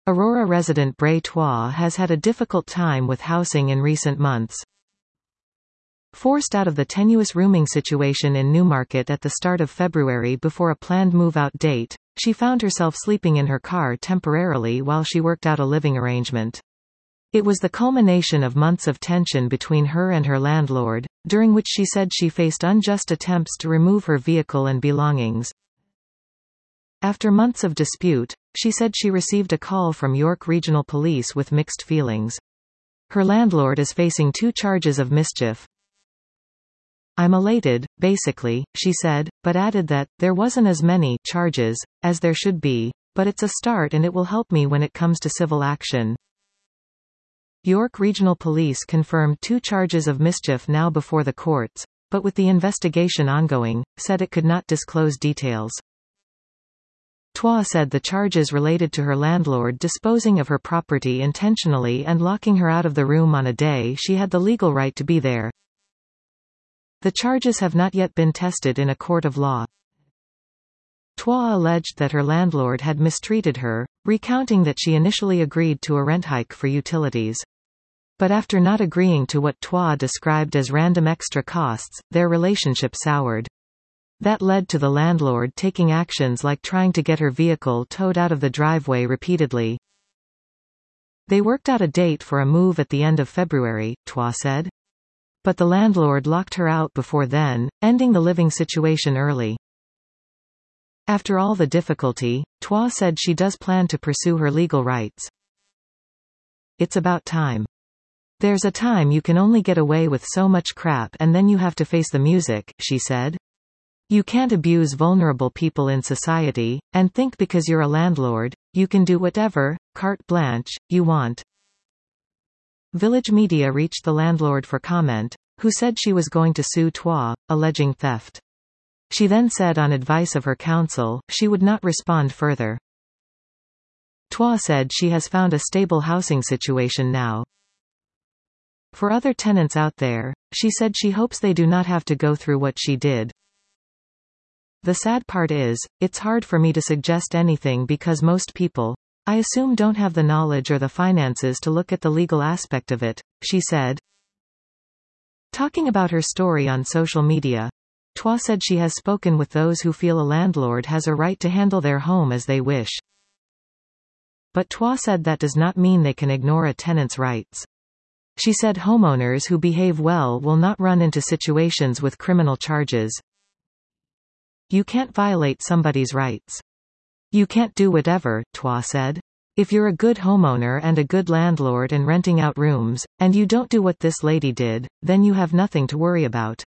Aurora resident Bray Trois has had a difficult time with housing in recent months. Forced out of the tenuous rooming situation in Newmarket at the start of February before a planned move-out date, she found herself sleeping in her car temporarily while she worked out a living arrangement. It was the culmination of months of tension between her and her landlord, during which she said she faced unjust attempts to remove her vehicle and belongings. After months of dispute, she said she received a call from York Regional Police with mixed feelings. Her landlord is facing 2 charges of mischief. "I'm elated, basically," she said, but added that, "there wasn't as many charges as there should be, but it's a start and it will help me when it comes to civil action." York Regional Police confirmed 2 charges of mischief now before the courts, but with the investigation ongoing, said it could not disclose details. Trois said the charges related to her landlord disposing of her property intentionally and locking her out of the room on a day she had the legal right to be there. The charges have not yet been tested in a court of law. Trois alleged that her landlord had mistreated her, recounting that she initially agreed to a rent hike for utilities. But after not agreeing to what Trois described as random extra costs, their relationship soured. That led to the landlord taking actions like trying to get her vehicle towed out of the driveway repeatedly. They worked out a date for a move at the end of February, Trois said. But the landlord locked her out before then, ending the living situation early. After all the difficulty, Trois said she does plan to pursue her legal rights. "It's about time. There's a time you can only get away with so much crap and then you have to face the music," she said. "You can't abuse vulnerable people in society, and think because you're a landlord, you can do whatever, carte blanche, you want." Village Media reached the landlord for comment, who said she was going to sue Trois, alleging theft. She then said on advice of her counsel, she would not respond further. Trois said she has found a stable housing situation now. For other tenants out there, she said she hopes they do not have to go through what she did. "The sad part is, it's hard for me to suggest anything because most people, I assume, don't have the knowledge or the finances to look at the legal aspect of it," she said. Talking about her story on social media, Trois said she has spoken with those who feel a landlord has a right to handle their home as they wish. But Trois said that does not mean they can ignore a tenant's rights. She said homeowners who behave well will not run into situations with criminal charges. "You can't violate somebody's rights. You can't do whatever," Trois said. "If you're a good homeowner and a good landlord and renting out rooms, and you don't do what this lady did, then you have nothing to worry about."